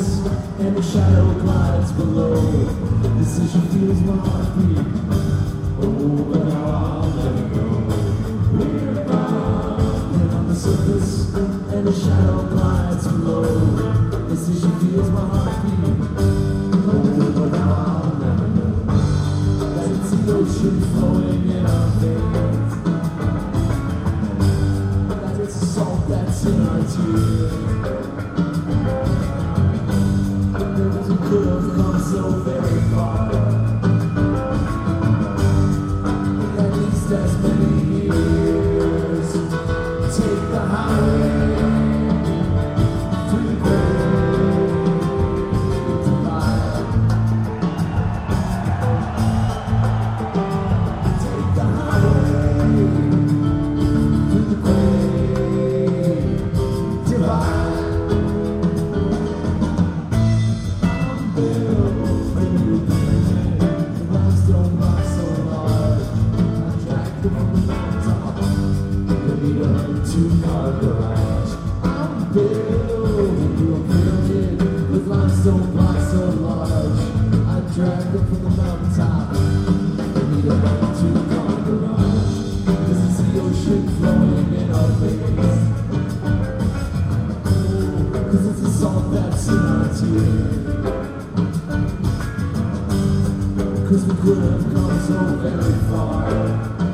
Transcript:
surface and the shadow glides below. Decision feels my heartbeat. Oh, but now I'll let it go. We're bound on the surface and the shadow glides below. Decision feels my heartbeat. Oh, but now I'll never know that it's the ocean flowing in our veins. That it's the salt that's in our tears. We could have come so very far. At least as many years. Take the highway through the great divide. Take the highway through the great divide. Two-car garage. I'm building you a pyramid with limestone blocks so large. I dragged them from the mountaintop. We need a two-car garage. This is the ocean flowing in our veins. Cause it's the salt that's in our tears. Cause we could have come so very far.